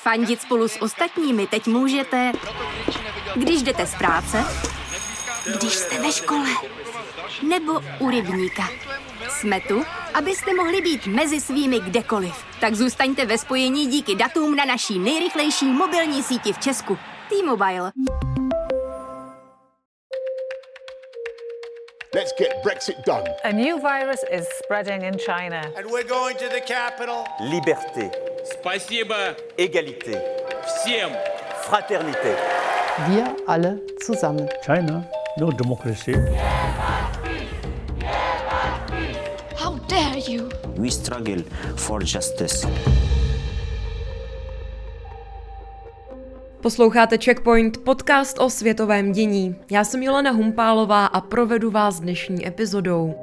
Fandit spolu s ostatními teď můžete, když jdete z práce, když jste ve škole, nebo u rybníka. Jsme tu, abyste mohli být mezi svými kdekoliv. Tak zůstaňte ve spojení díky datům na naší nejrychlejší mobilní síti v Česku. T-Mobile. Let's get Brexit done. A new virus is spreading in China. And we're going to the capital. Liberté. Спасибо. Égalité. Всем. Fraternité. Wir alle zusammen. China, no democracy. How dare you? We struggle for justice. Posloucháte Checkpoint, podcast o světovém dění. Já jsem Jolena Humpálová a provedu vás dnešní epizodou.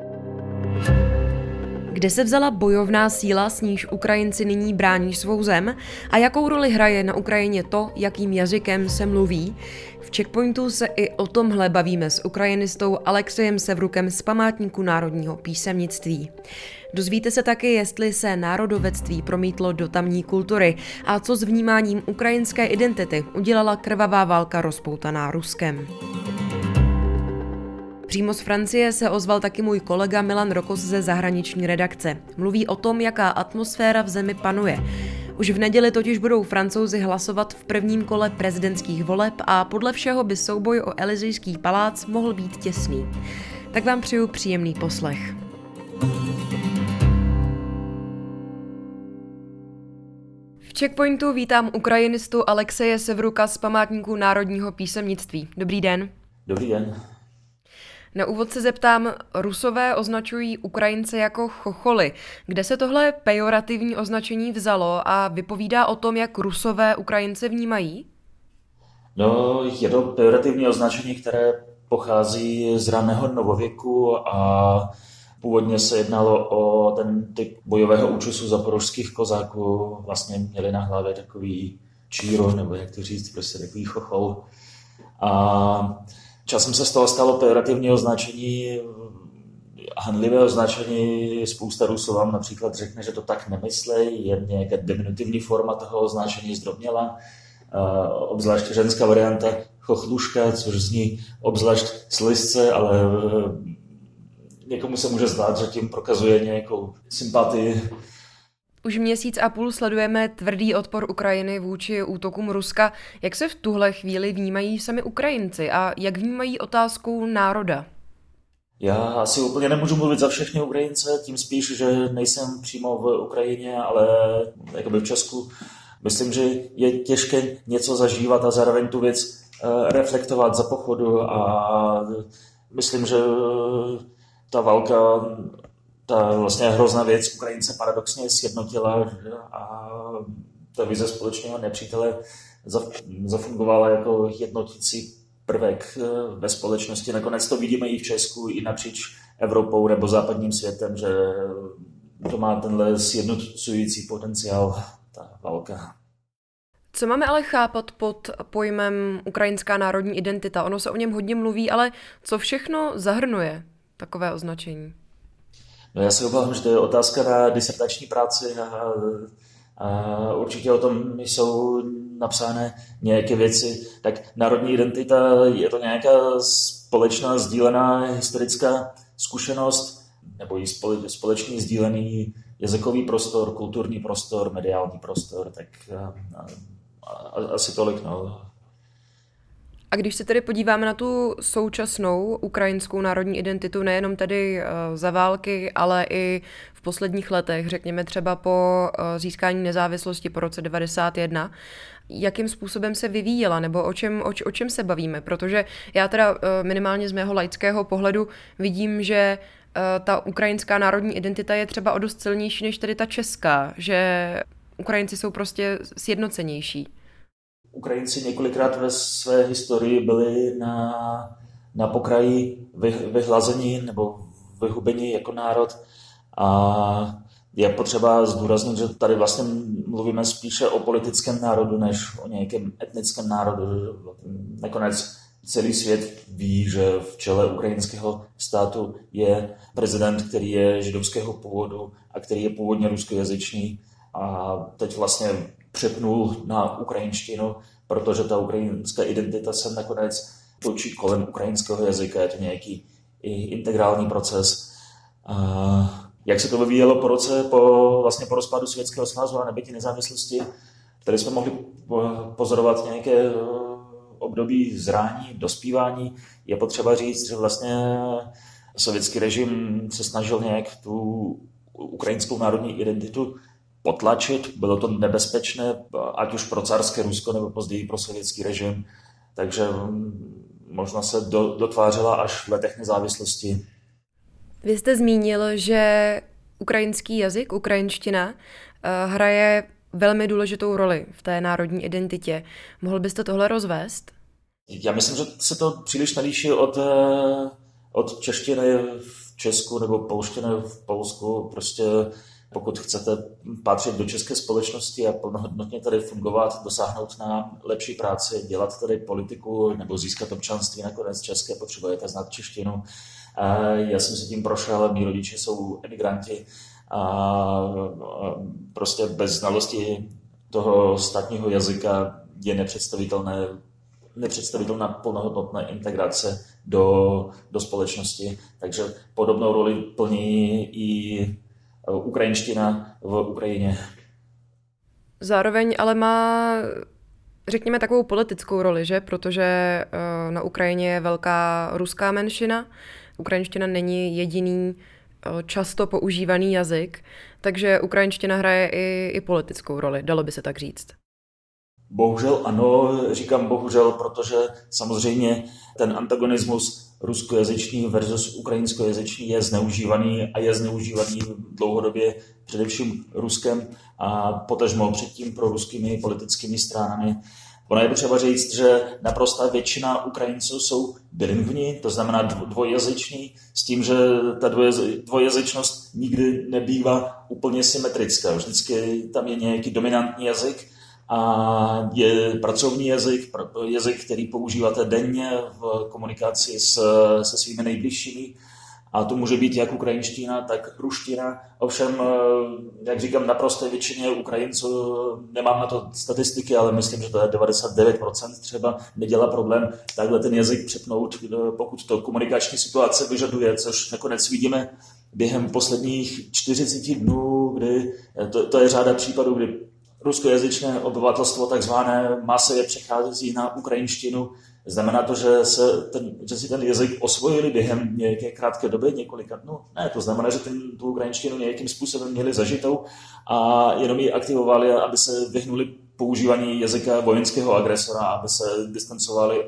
Kde se vzala bojovná síla, s níž Ukrajinci nyní brání svou zem a jakou roli hraje na Ukrajině to, jakým jazykem se mluví? V Checkpointu se i o tomhle bavíme s ukrajinistou Alexejem Sevrukem z Památníku národního písemnictví. Dozvíte se taky, jestli se národovectví promítlo do tamní kultury a co s vnímáním ukrajinské identity udělala krvavá válka rozpoutaná Ruskem. Přímo z Francie se ozval taky můj kolega Milan Rokos ze zahraniční redakce. Mluví o tom, jaká atmosféra v zemi panuje. Už v neděli totiž budou Francouzi hlasovat v prvním kole prezidentských voleb a podle všeho by souboj o Elysejský palác mohl být těsný. Tak vám přeju příjemný poslech. V Checkpointu vítám ukrajinistu Alexeje Sevruka z Památníku národního písemnictví. Dobrý den. Dobrý den. Na úvod se zeptám, Rusové označují Ukrajince jako chocholy. Kde se tohle pejorativní označení vzalo a vypovídá o tom, jak Rusové Ukrajince vnímají? No, je to pejorativní označení, které pochází z raného novověku a původně se jednalo o ten typ bojového účusu zaporožských kozáků. Vlastně měli na hlavě takový číro, nebo jak to říct, prostě takový chochol. A časem se z toho stalo pejorativní označení, hanlivé označení. Spousta Rusů vám například řekne, že to tak nemyslí, je nějaká diminutivní forma toho označení zdrobněla. Obzvláště ženská varianta chochluška, což zní obzvlášť slizce, ale někomu se může zdát, že tím prokazuje nějakou sympatii. Už měsíc a půl sledujeme tvrdý odpor Ukrajiny vůči útokům Ruska. Jak se v tuhle chvíli vnímají sami Ukrajinci a jak vnímají otázku národa? Já asi úplně nemůžu mluvit za všechny Ukrajince, tím spíš, že nejsem přímo v Ukrajině, ale jakoby v Česku. Myslím, že je těžké něco zažívat a zároveň tu věc reflektovat za pochodu a myslím, že ta válka, ta vlastně hrozná věc Ukrajince paradoxně sjednotila a ta vize společného nepřítele zafungovala jako jednotící prvek ve společnosti. Nakonec to vidíme i v Česku, i napříč Evropou nebo západním světem, že to má tenhle sjednocující potenciál, ta válka. Co máme ale chápat pod pojmem ukrajinská národní identita? Ono se o něm hodně mluví, ale co všechno zahrnuje takové označení? No já se obávám, že to je otázka na disertační práci a určitě o tom jsou napsány nějaké věci. Tak národní identita je to nějaká společná sdílená historická zkušenost nebo i společný sdílený jazykový prostor, kulturní prostor, mediální prostor, tak asi tolik. No. A když se tedy podíváme na tu současnou ukrajinskou národní identitu, nejenom tedy za války, ale i v posledních letech, řekněme třeba po získání nezávislosti po roce 1991, jakým způsobem se vyvíjela, nebo o čem se bavíme? Protože já teda minimálně z mého laického pohledu vidím, že ta ukrajinská národní identita je třeba o dost silnější než tedy ta česká, že Ukrajinci jsou prostě sjednocenější. Ukrajinci několikrát ve své historii byli na pokraji vyhlazení nebo vyhubení jako národ a je potřeba zdůraznit, že tady vlastně mluvíme spíše o politickém národu, než o nějakém etnickém národu. Nakonec celý svět ví, že v čele ukrajinského státu je prezident, který je židovského původu a který je původně ruskojazyčný. A teď vlastně přepnul na ukrajinštinu, protože ta ukrajinská identita se nakonec točí kolem ukrajinského jazyka, je to nějaký integrální proces. Jak se to vyvíjelo po rozpadu Sovětského svazu a nabytí nezávislosti, tady jsme mohli pozorovat nějaké období zrání, dospívání. Je potřeba říct, že vlastně sovětský režim se snažil nějak tu ukrajinskou národní identitu potlačit. Bylo to nebezpečné, ať už pro carské Rusko nebo později pro sovětský režim. Takže možná se dotvářela až v letech nezávislosti. Vy jste zmínil, že ukrajinský jazyk, ukrajinština, hraje velmi důležitou roli v té národní identitě. Mohl byste tohle rozvést? Já myslím, že se to příliš neliší od češtiny v Česku nebo polštiny v Polsku. Prostě pokud chcete patřit do české společnosti a plnohodnotně tady fungovat, dosáhnout na lepší práci, dělat tady politiku nebo získat občanství nakonec české, potřebujete znát češtinu. Já jsem si tím prošel, mí rodiče jsou emigranti a prostě bez znalosti toho státního jazyka je nepředstavitelná plnohodnotná integrace do společnosti. Takže podobnou roli plní i ukrajinština v Ukrajině. Zároveň ale má, řekněme, takovou politickou roli, že? Protože na Ukrajině je velká ruská menšina. Ukrajinština není jediný často používaný jazyk, takže ukrajinština hraje i politickou roli, dalo by se tak říct. Bohužel ano, říkám bohužel, protože samozřejmě ten antagonismus ruskojazyčný versus ukrajinskojazyčný je zneužívaný dlouhodobě především Ruskem a potažmo předtím pro ruskými politickými stranami. Ono je potřeba říct, že naprostá většina Ukrajinců jsou bilingvní, to znamená dvojjazyční, s tím, že ta dvojjazyčnost nikdy nebývá úplně symetrická. Vždycky tam je nějaký dominantní jazyk a je pracovní jazyk, který používáte denně v komunikaci se svými nejbližšími. A to může být jak ukrajinština, tak ruština. Ovšem, jak říkám, naprosté většině Ukrajinců, nemám na to statistiky, ale myslím, že to je 99% třeba, nedělá problém takhle ten jazyk přepnout, pokud to komunikační situace vyžaduje, což nakonec vidíme během posledních 40 dnů, kdy to je řada případů, kdy ruskojazyčné obyvatelstvo takzvané masově přechází na ukrajinštinu. Znamená to, že si ten jazyk osvojili během nějaké krátké doby, několika dnů? Ne, to znamená, že tu ukrajinštinu nějakým způsobem měli zažitou a jenom ji aktivovali, aby se vyhnuli používání jazyka vojenského agresora, aby se distancovali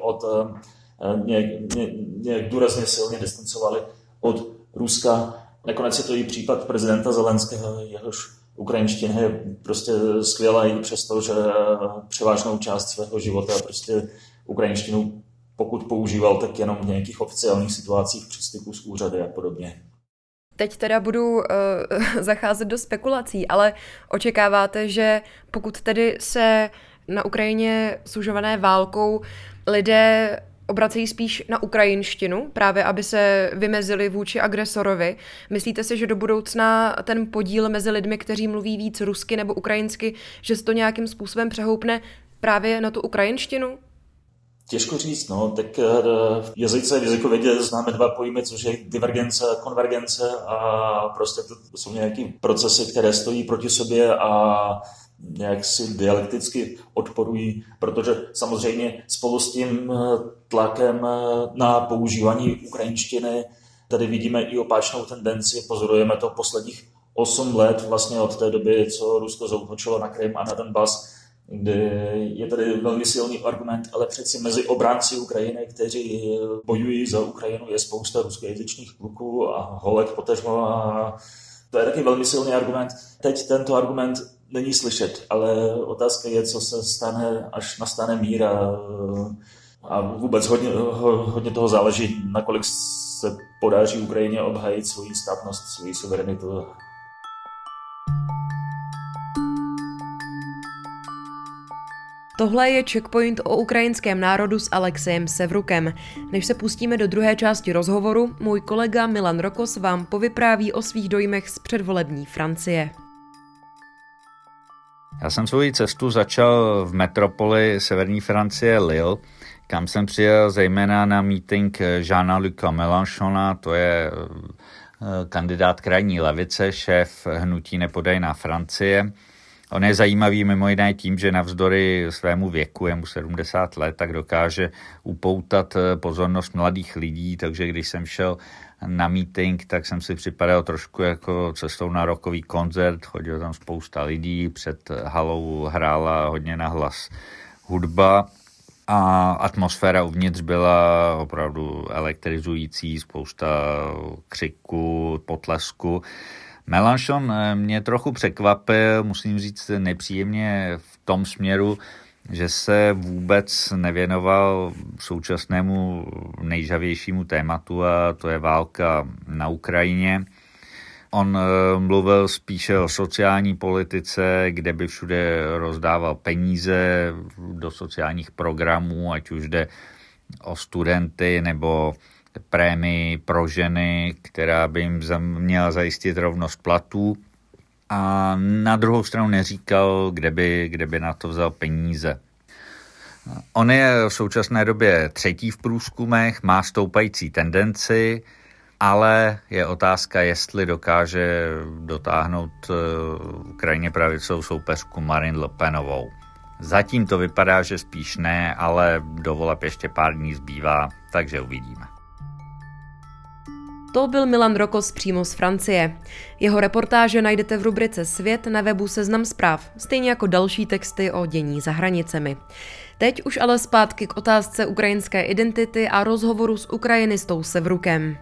nějak důrazně silně distancovali od Ruska. Nakonec je to i případ prezidenta Zelenského, jehož ukrajinština je prostě skvělá i přesto, že převážnou část svého života prostě ukrajinštinu, pokud používal, tak jenom v nějakých oficiálních situacích při styku s úřady a podobně. Teď teda budu zacházet do spekulací, ale očekáváte, že pokud tedy se na Ukrajině sužované válkou lidé obracejí spíš na ukrajinštinu, právě aby se vymezili vůči agresorovi. Myslíte si, že do budoucna ten podíl mezi lidmi, kteří mluví víc rusky nebo ukrajinsky, že se to nějakým způsobem přehoupne právě na tu ukrajinštinu? Těžko říct, no, tak v jazykovědě známe dva pojmy, což je divergence a konvergence a prostě to jsou nějaké procesy, které stojí proti sobě a nějak si dialekticky odporují, protože samozřejmě spolu s tím tlakem na používání ukrajinštiny tady vidíme i opačnou tendenci, pozorujeme to posledních 8 let, vlastně od té doby, co Rusko zaútočilo na Krym a na Donbas, kdy je tady velmi silný argument, ale přeci mezi obránci Ukrajiny, kteří bojují za Ukrajinu, je spousta ruskojazyčných kluků a holek potažmo a to je taky velmi silný argument. Teď tento argument není slyšet, ale otázka je, co se stane, až nastane mír a vůbec hodně toho záleží, nakolik se podaří Ukrajině obhájit svoji státnost, svoji suverenitu. Tohle je Checkpoint o ukrajinském národu s Alexejem Sevrukem. Než se pustíme do druhé části rozhovoru, můj kolega Milan Rokos vám povypráví o svých dojmech z předvolební Francie. Já jsem svoji cestu začal v metropoli severní Francie Lille, kam jsem přijel zejména na meeting Jeana-Luca Mélenchona, to je kandidát krajní levice, šéf hnutí Nepodajná Francie. On je zajímavý mimo jiné tím, že navzdory svému věku, je mu 70 let, tak dokáže upoutat pozornost mladých lidí, takže když jsem šel na meeting, tak jsem si připadal trošku jako cestou na rockový koncert, chodilo tam spousta lidí, před halou hrála hodně nahlas hudba a atmosféra uvnitř byla opravdu elektrizující, spousta křiku, potlesku. Mélenchon mě trochu překvapil, musím říct nepříjemně v tom směru, že se vůbec nevěnoval současnému nejžavějšímu tématu, a to je válka na Ukrajině. On mluvil spíše o sociální politice, kde by všude rozdával peníze do sociálních programů, ať už jde o studenty nebo prémii pro ženy, která by jim měla zajistit rovnost platů. A na druhou stranu neříkal, kde by na to vzal peníze. On je v současné době třetí v průzkumech, má stoupající tendenci, ale je otázka, jestli dokáže dotáhnout krajně pravicovou soupeřku Marine Le Penovou. Zatím to vypadá, že spíš ne, ale do voleb ještě pár dní zbývá, takže uvidíme. To byl Milan Rokos přímo z Francie. Jeho reportáže najdete v rubrice Svět na webu Seznam Zpráv, stejně jako další texty o dění za hranicemi. Teď už ale zpátky k otázce ukrajinské identity a rozhovoru s ukrajinistou Sevrukem.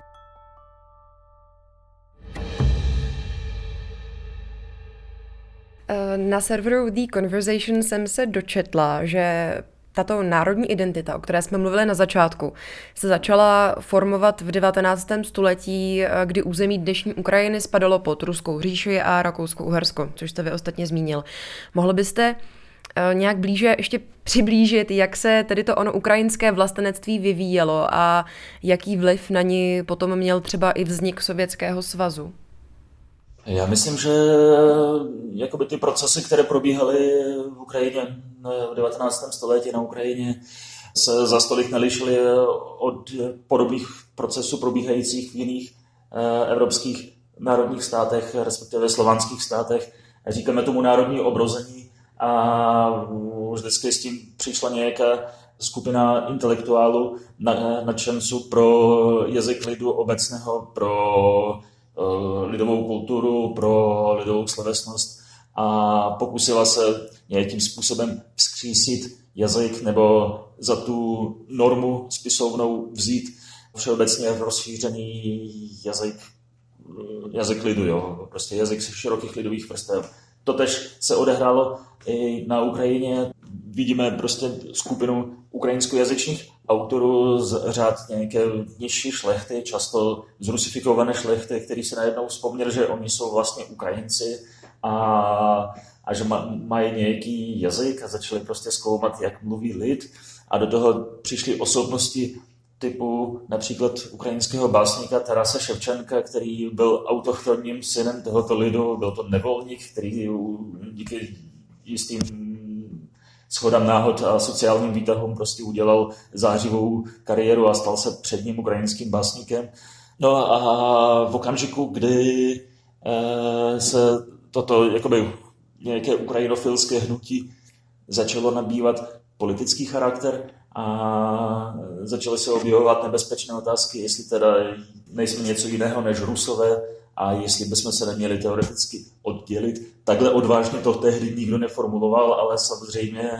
Na serveru The Conversation jsem se dočetla, že tato národní identita, o které jsme mluvili na začátku, se začala formovat v 19. století, kdy území dnešní Ukrajiny spadalo pod Ruskou říši a Rakousko-Uhersko, což jste vy ostatně zmínil. Mohl byste nějak blíže ještě přiblížit, jak se tedy to ono ukrajinské vlastenectví vyvíjelo a jaký vliv na ní potom měl třeba i vznik Sovětského svazu? Já myslím, že jakoby ty procesy, které probíhaly v Ukrajině v 19. století na Ukrajině, se za stolik nelišily od podobných procesů probíhajících v jiných evropských národních státech, respektive slovanských státech. Říkáme tomu národní obrození a vždycky s tím přišla nějaká skupina intelektuálů, nadšenců pro jazyk lidu obecného, pro lidovou kulturu, pro lidovou slovesnost a pokusila se nějakým způsobem vzkřísit jazyk nebo za tu normu spisovnou vzít všeobecně rozšířený jazyk lidu, jo? Prostě jazyk širokých lidových vrstev. Totež se odehrálo i na Ukrajině. Vidíme prostě skupinu ukrajinskojazyčných autorů z řád nějaké nižší šlechty, často zrusifikované šlechty, který si najednou vzpomněl, že oni jsou vlastně Ukrajinci a že mají nějaký jazyk a začali prostě zkoumat, jak mluví lid. A do toho přišly osobnosti typu například ukrajinského básníka Tarase Ševčenka, který byl autochtonním synem tohoto lidu, byl to nevolník, který díky jistým shodám náhod a sociálním výtahům prostě udělal zářivou kariéru a stal se předním ukrajinským básníkem. No a v okamžiku, kdy se toto jakoby nějaké ukrajinofilské hnutí začalo nabývat politický charakter a začaly se objevovat nebezpečné otázky, jestli teda nejsme něco jiného než Rusové a jestli bychom se neměli teoreticky oddělit. Takhle odvážně to tehdy nikdo neformuloval, ale samozřejmě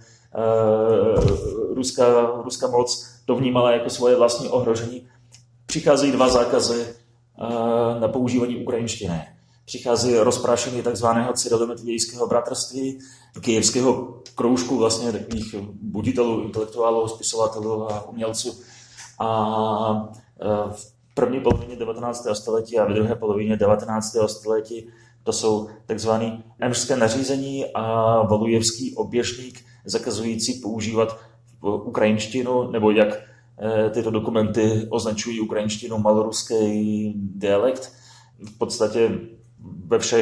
ruská moc to vnímala jako svoje vlastní ohrožení. Přicházejí dva zákazy na používání ukrajinštiny. Přichází rozprášení takzvaného cyrilometodijského bratrství, kyjevského kroužku vlastně takových buditelů, intelektuálů, spisovatelů a umělců. A v první polovině 19. století a v druhé polovině 19. století to jsou takzvané emšské nařízení a Valujevský oběžník zakazující používat ukrajinštinu, nebo jak tyto dokumenty označují ukrajinštinu maloruský dialekt. V podstatě ve všech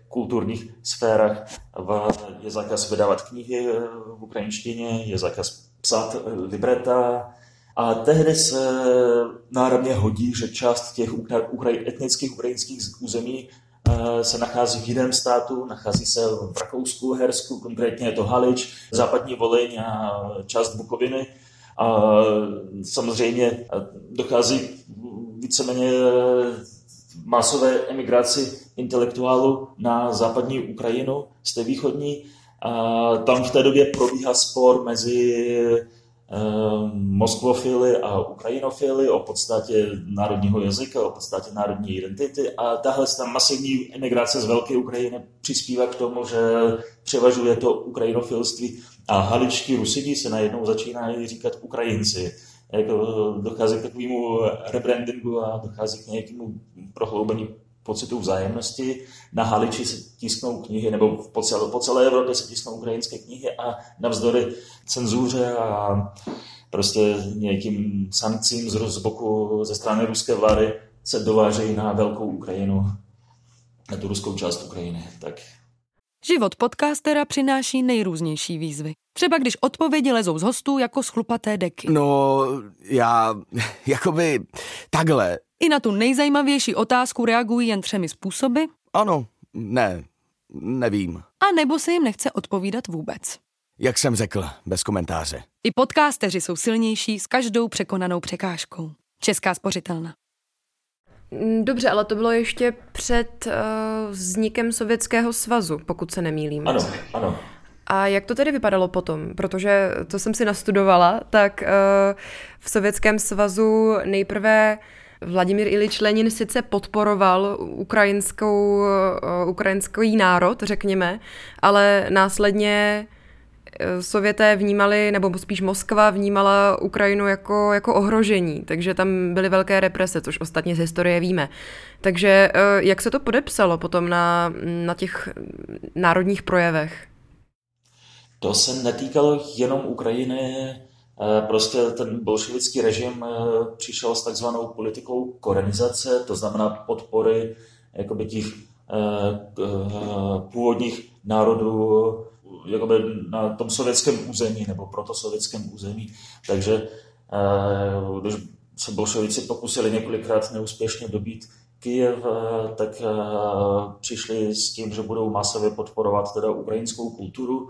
kulturních sférách. Je zákaz vydávat knihy v ukrajinštině, je zákaz psát libreta. A tehdy se náramně hodí, že část těch etnických ukrajinských území se nachází v jiném státu, nachází se v Rakousku, Hersku, konkrétně je to Halič, západní Volyň a část Bukoviny. A samozřejmě dochází víceméně masové emigraci intelektuálů na západní Ukrajinu z té východní. A tam v té době probíhá spor mezi moskvofily a ukrajinofily o podstatě národního jazyka, o podstatě národní identity a tahle masivní emigrace z Velké Ukrajiny přispívá k tomu, že převažuje to ukrajinofilství a haličtí Rusidi se najednou začínají říkat Ukrajinci. Dochází k takovému rebrandingu a dochází k nějakému prohloubení pocitu vzájemnosti. Na Haliči se tisknou knihy, nebo po celé Evropě se tisknou ukrajinské knihy a navzdory cenzuře a prostě nějakým sankcím z boku ze strany ruské vlády se dovážejí na velkou Ukrajinu, na tu ruskou část Ukrajiny. Tak. Život podcastera přináší nejrůznější výzvy. Třeba když odpovědi lezou z hostů jako z chlupaté deky. No, já jakoby takhle. I na tu nejzajímavější otázku reagují jen 3 způsoby. Ano, nevím. A nebo se jim nechce odpovídat vůbec. Jak jsem řekl, bez komentáře. I podcasteři jsou silnější s každou překonanou překážkou. Česká spořitelna. Dobře, ale to bylo ještě před vznikem Sovětského svazu, pokud se nemýlím. Ano. A jak to tedy vypadalo potom? Protože to jsem si nastudovala, tak v Sovětském svazu nejprve Vladimír Ilič Lenin sice podporoval ukrajinský národ, řekněme, ale následně Sověté vnímali, nebo spíš Moskva vnímala Ukrajinu jako ohrožení, takže tam byly velké represe, což ostatně z historie víme. Takže jak se to podepsalo potom na těch národních projevech? To se netýkalo jenom Ukrajiny, prostě ten bolševický režim přišel s takzvanou politikou korenizace, to znamená podpory jakoby těch původních národů jakoby na tom sovětském území nebo protosovětském území. Takže když se bolševici pokusili několikrát neúspěšně dobít Kyjev, tak přišli s tím, že budou masově podporovat teda ukrajinskou kulturu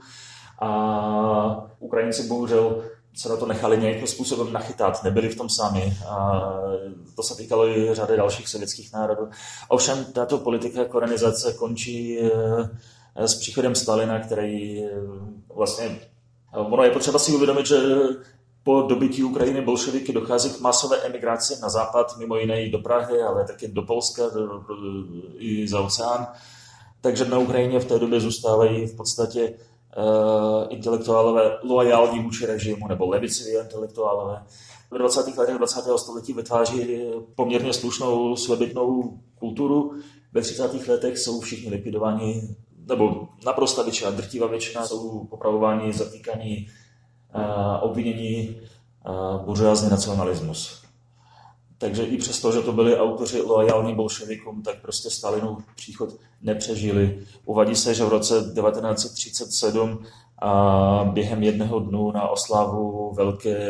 a Ukrajinci bohužel se na to nechali nějakým způsobem nachytat, nebyli v tom sami. A to se týkalo i řady dalších sovětských národů. Ovšem tato politika korenizace končí s příchodem Stalina, který vlastně... Ono je potřeba si uvědomit, že po dobytí Ukrajiny bolševiky dochází k masové emigraci na západ, mimo jiné i do Prahy, ale také do Polska, i za oceán. Takže na Ukrajině v té době zůstávají v podstatě intelektuálové loajální vůči režimu nebo levicoví intelektuálové. V 20. letech 20. století vytváří poměrně slušnou svébytnou kulturu. Ve 30. letech jsou všichni likvidováni, nebo naprosto většina, drtivá většina jsou popravováni, zatýkaní, obvinění, buržoázní nacionalismus. Takže i přesto, že to byli autoři loajální bolševikům, tak prostě Stalinův příchod nepřežili. Uvádí se, že v roce 1937 během jednoho dnu na oslavu Velké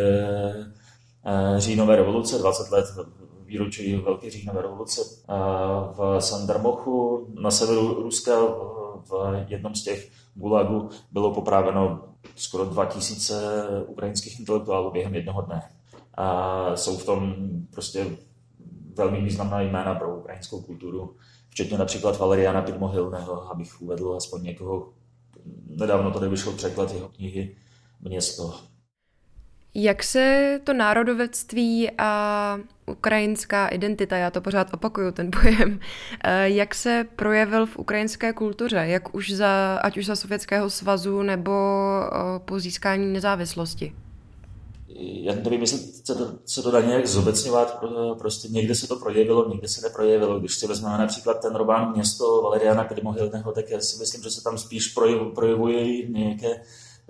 říjnové revoluce, 20 let výročí Velké říjnové revoluce, v Sandarmochu na severu Ruska v jednom z těch gulagů bylo popraveno skoro 2000 ukrajinských intelektuálů během jednoho dne. A jsou v tom prostě velmi významná jména pro ukrajinskou kulturu, včetně například Valeriana Podmohylného, abych uvedl aspoň někoho. Nedávno tady vyšel překlad jeho knihy Město. Jak se to národovectví a ukrajinská identita, já to pořád opakuju, ten pojem, jak se projevil v ukrajinské kultuře, ať už za Sovětského svazu nebo po získání nezávislosti? Já nevím, jestli se to dá nějak zobecňovat, prostě někde se to projevilo, někde se neprojevilo. Když si vezmeme například ten román Město Valeriana Podmohylného, tak já si myslím, že se tam spíš projevuje nějaké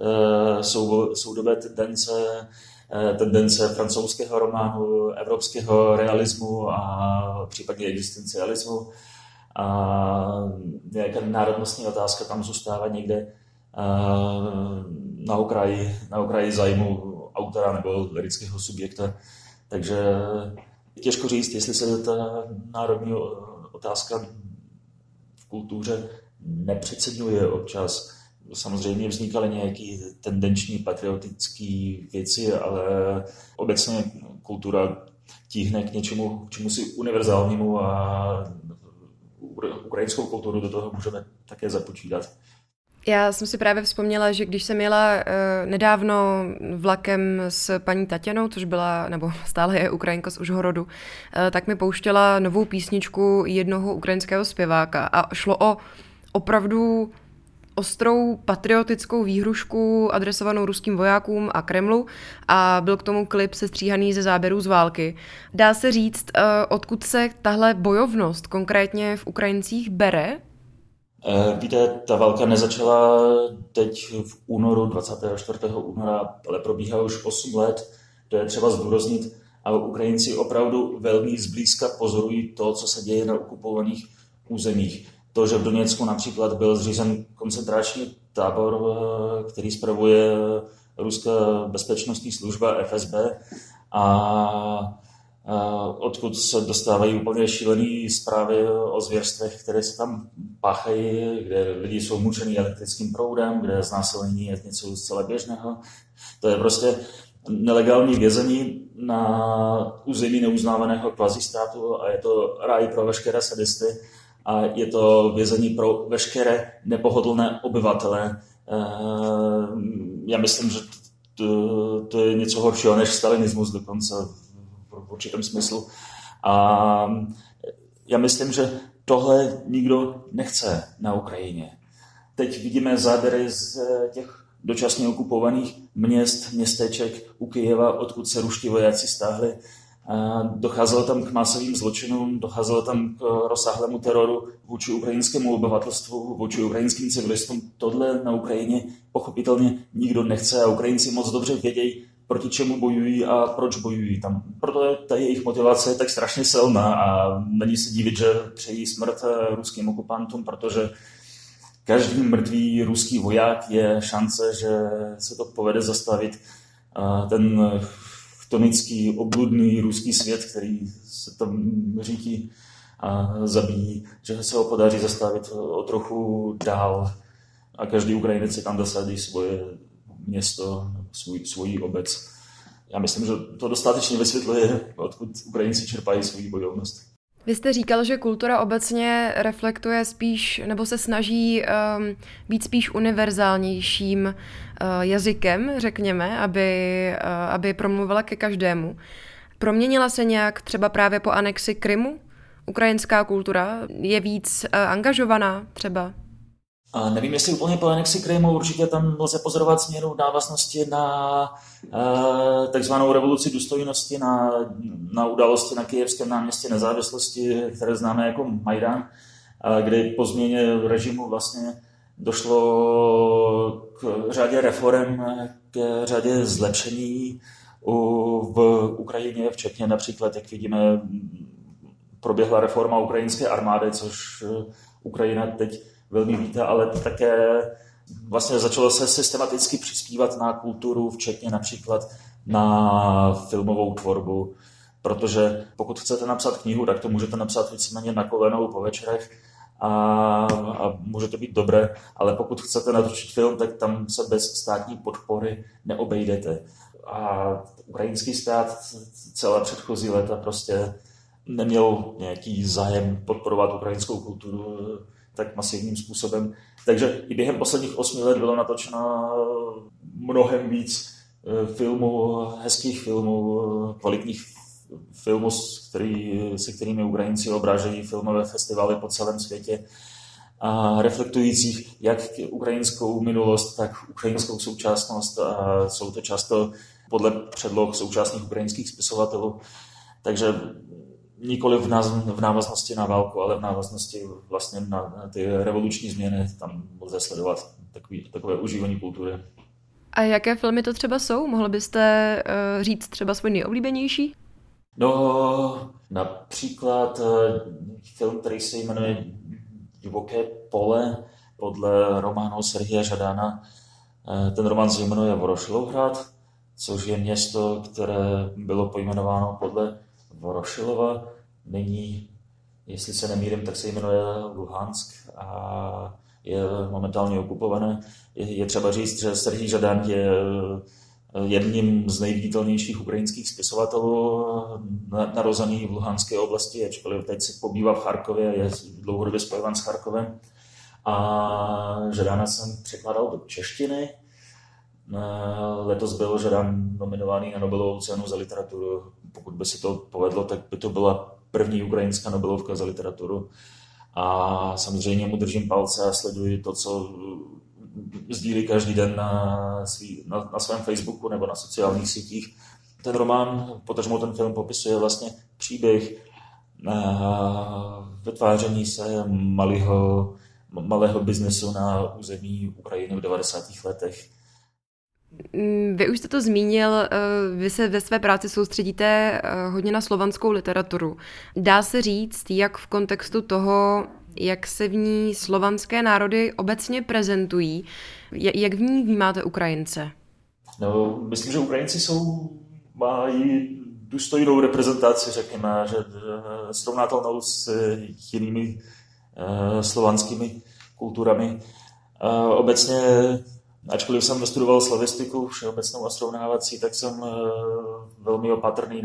soudobé tendence francouzského románu, evropského realismu a případně existencialismu. a nějaká národnostní otázka tam zůstává někde na okraji zájmu autora nebo lirického subjekta. Takže těžko říct, jestli se ta národní otázka v kultuře nepřeceňuje občas. Samozřejmě vznikaly nějaké tendenční patriotické věci, ale obecně kultura tíhne k něčemu, čemu si univerzálnímu a ukrajinskou kulturu do toho můžeme také započítat. Já jsem si právě vzpomněla, že když jsem jela nedávno vlakem s paní Taťanou, což byla, nebo stále je Ukrajinka z Užhorodu, tak mi pouštěla novou písničku jednoho ukrajinského zpěváka a šlo o opravdu ostrou patriotickou výhrušku adresovanou ruským vojákům a Kremlu a byl k tomu klip sestříhaný ze záběrů z války. Dá se říct, odkud se tahle bojovnost konkrétně v Ukrajincích bere? Víte, ta válka nezačala teď v únoru, 24. února, ale probíhá už 8 let, to je třeba zdůraznit, a Ukrajinci opravdu velmi zblízka pozorují to, co se děje na okupovaných územích. To, že v Doněcku například byl zřízen koncentrační tábor, který spravuje ruská bezpečnostní služba FSB a odkud se dostávají úplně šílené zprávy o zvěrstvech, které se tam páchají, kde lidi jsou mučení elektrickým proudem, kde znásilnění je něco zcela běžného. To je prostě nelegální vězení na území neuznávaného kvazistátu a je to ráj pro veškeré sadisty a je to vězení pro veškeré nepohodlné obyvatele. Já myslím, že to je něco horšího než stalinismus dokonce v určitém smyslu. A já myslím, že tohle nikdo nechce na Ukrajině. Teď vidíme záběry z těch dočasně okupovaných měst, městeček u Kyjeva, odkud se ruští vojáci stáhli. Docházelo tam k masovým zločinům, docházelo tam k rozsáhlému teroru vůči ukrajinskému obyvatelstvu, vůči ukrajinským civilistům. Tohle na Ukrajině pochopitelně nikdo nechce a Ukrajinci moc dobře vědějí, proti čemu bojují a proč bojují tam. Proto ta jejich motivace je tak strašně silná a není se divit, že přejí smrt ruským okupantům, protože každý mrtvý ruský voják je šance, že se to povede zastavit. Ten chtonický, obludný ruský svět, který se tam řítí a zabíjí, že se ho podaří zastavit o trochu dál a každý Ukrajinec si tam dosadí svoje město, svoji obec. Já myslím, že to dostatečně vysvětluje, odkud Ukrajinci čerpají svoji bojovnost. Vy jste říkal, že kultura obecně reflektuje spíš, nebo se snaží být spíš univerzálnějším jazykem, řekněme, aby promluvila ke každému. Proměnila se nějak třeba právě po anexi Krymu? Ukrajinská kultura je víc angažovaná třeba? A nevím, jestli úplně po anexi Krymu, určitě tam lze pozorovat změnu návaznosti na takzvanou revoluci důstojnosti, na události na Kyjevském náměstí nezávislosti, které známe jako Majdan, kdy po změně režimu vlastně došlo k řadě reforem, k řadě zlepšení v Ukrajině, včetně například, jak vidíme, proběhla reforma ukrajinské armády, což Ukrajina teď velmi vítá, ale také vlastně začalo se systematicky přispívat na kulturu, včetně například na filmovou tvorbu, protože pokud chcete napsat knihu, tak to můžete napsat víceméně na kolenou po večerech a může to být dobré, ale pokud chcete natočit film, tak tam se bez státní podpory neobejdete. A ukrajinský stát celé předchozí léta prostě neměl nějaký zájem podporovat ukrajinskou kulturu tak masivním způsobem. Takže i během posledních 8 let bylo natočeno mnohem víc filmů, hezkých filmů, kvalitních filmů, se kterými Ukrajinci obrážejí filmové festivaly po celém světě a reflektujících jak ukrajinskou minulost, tak ukrajinskou současnost. A jsou to často podle předloh současných ukrajinských spisovatelů. Takže nikoli v návaznosti na válku, ale v návaznosti vlastně na ty revoluční změny, tam lze sledovat takové užívání kultury. A jaké filmy to třeba jsou? Mohli byste říct třeba svůj nejoblíbenější? No, například film, který se jmenuje Divoké pole podle románu Serhija Žadána. Ten román se jmenuje Vorošilovhrad, což je město, které bylo pojmenováno podle Vorošilova. Nyní, jestli se nemýlím, tak se jmenuje Luhansk a je momentálně okupované. Je třeba říct, že Serhij Žadan je jedním z nejviditelnějších ukrajinských spisovatelů, narozený v Luhanské oblasti, ačkoliv teď se pobývá v Charkově, je dlouhodobě spojován s Charkovem. A Žadana jsem překládal do češtiny. Letos byl Žadan nominovaný na Nobelovu cenu za literaturu. Pokud by se to povedlo, tak by to byla první ukrajinská Nobelovka za literaturu. A samozřejmě mu držím palce a sleduji to, co sdílí každý den na svém Facebooku nebo na sociálních sítích. Ten román, potažmo ten film, popisuje vlastně příběh vytváření se malého biznesu na území Ukrajiny v 90. letech. Vy už jste to zmínil, vy se ve své práci soustředíte hodně na slovanskou literaturu. Dá se říct, jak v kontextu toho, jak se v ní slovanské národy obecně prezentují, jak v ní vnímáte Ukrajince? No, myslím, že Ukrajinci mají důstojnou reprezentaci, řekněme, že srovnatelnou s jinými slovanskými kulturami. Obecně, ačkoliv jsem studoval slavistiku všeobecnou a srovnávací, tak jsem velmi opatrný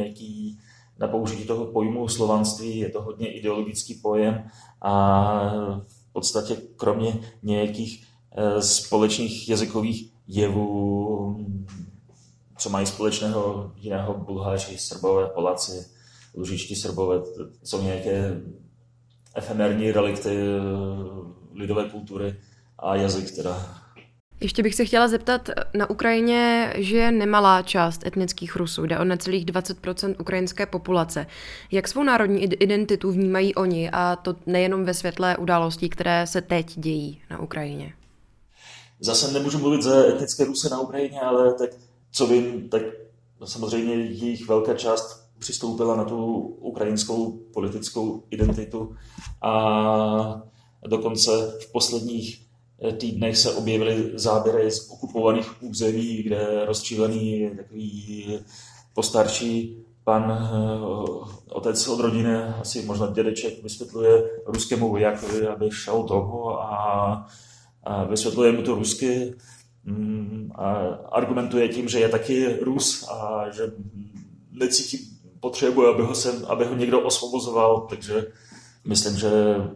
na použití toho pojmu slovanství. Je to hodně ideologický pojem a v podstatě kromě nějakých společných jazykových jevů, co mají společného jiného Bulháři, Srbové, Poláci, Lužičtí Srbové, jsou nějaké efemérní relikty lidové kultury a jazyk teda. Ještě bych se chtěla zeptat, na Ukrajině žije nemalá část etnických Rusů, jde o necelých 20% ukrajinské populace. Jak svou národní identitu vnímají oni, a to nejenom ve světle událostí, které se teď dějí na Ukrajině? Zase nemůžu mluvit za etnické Rusy na Ukrajině, ale tak co vím, tak samozřejmě jejich velká část přistoupila na tu ukrajinskou politickou identitu a dokonce v posledních týdnech se objevily záběry z okupovaných území, kde rozčílený takový postarší pan, otec od rodiny, asi možná dědeček, vysvětluje ruskému vojákovi, aby šel toho a vysvětluje mu to rusky a argumentuje tím, že je taky Rus a že necítí potřebu, aby ho někdo osvobozoval, takže myslím, že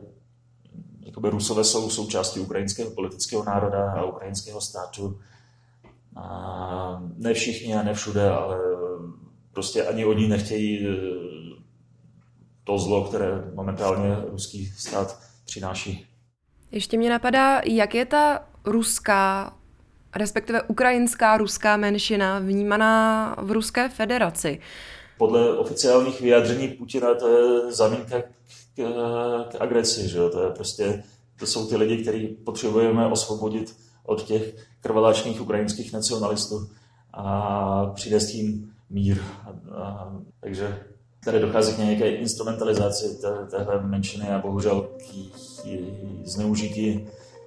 Rusové jsou součástí ukrajinského politického národa a ukrajinského státu. A ne všichni a ne všude, ale prostě ani oni nechtějí to zlo, které momentálně ruský stát přináší. Ještě mě napadá, jak je ta ruská, respektive ukrajinská ruská menšina vnímaná v Ruské federaci? Podle oficiálních vyjádření Putina to je záminka k agresi, že jo? To jsou ty lidi, kteří potřebujeme osvobodit od těch krvaláčných ukrajinských nacionalistů a přinést jim mír. Takže tady dochází k nějaké instrumentalizaci téhle menšiny a bohužel k zneužití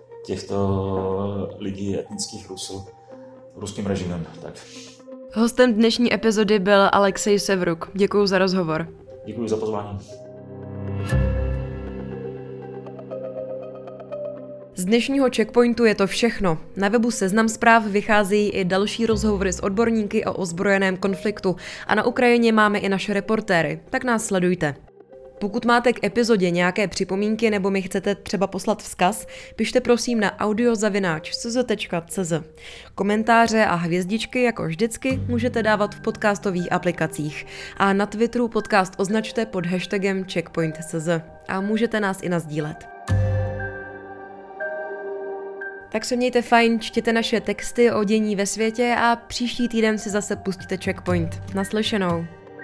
těchto lidí, etnických Rusů, ruským režimem. Tak. Hostem dnešní epizody byl Alexej Severuk. Děkuji za rozhovor. Děkuji za pozvání. Z dnešního Checkpointu je to všechno. Na webu Seznam Zpráv vycházejí i další rozhovory s odborníky o ozbrojeném konfliktu a na Ukrajině máme i naše reportéry, tak nás sledujte. Pokud máte k epizodě nějaké připomínky nebo mi chcete třeba poslat vzkaz, pište prosím na audio@cz.cz. Komentáře a hvězdičky, jako vždycky, můžete dávat v podcastových aplikacích. A na Twitteru podcast označte pod hashtagem checkpoint.cz a můžete nás i nasdílet. Tak se mějte fajn, čtěte naše texty o dění ve světě a příští týden si zase pustíte Checkpoint. Naslyšenou.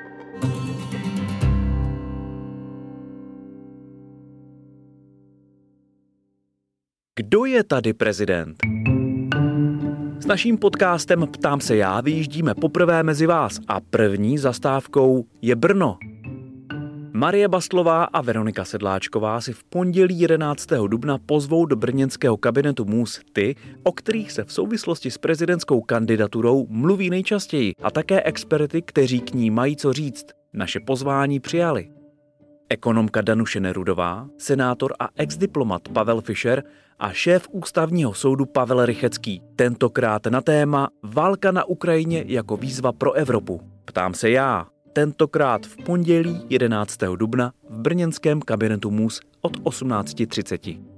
Kdo je tady prezident? S naším podcastem Ptám se já vyjíždíme poprvé mezi vás a první zastávkou je Brno. Marie Bastlová a Veronika Sedláčková si v pondělí 11. dubna pozvou do brněnského kabinetu MUS ty, o kterých se v souvislosti s prezidentskou kandidaturou mluví nejčastěji, a také experty, kteří k ní mají co říct. Naše pozvání přijali ekonomka Danuše Nerudová, senátor a exdiplomat Pavel Fischer a šéf ústavního soudu Pavel Rychecký. Tentokrát na téma Válka na Ukrajině jako výzva pro Evropu. Ptám se já, tentokrát v pondělí 11. dubna v brněnském kabinetu MUS od 18:30.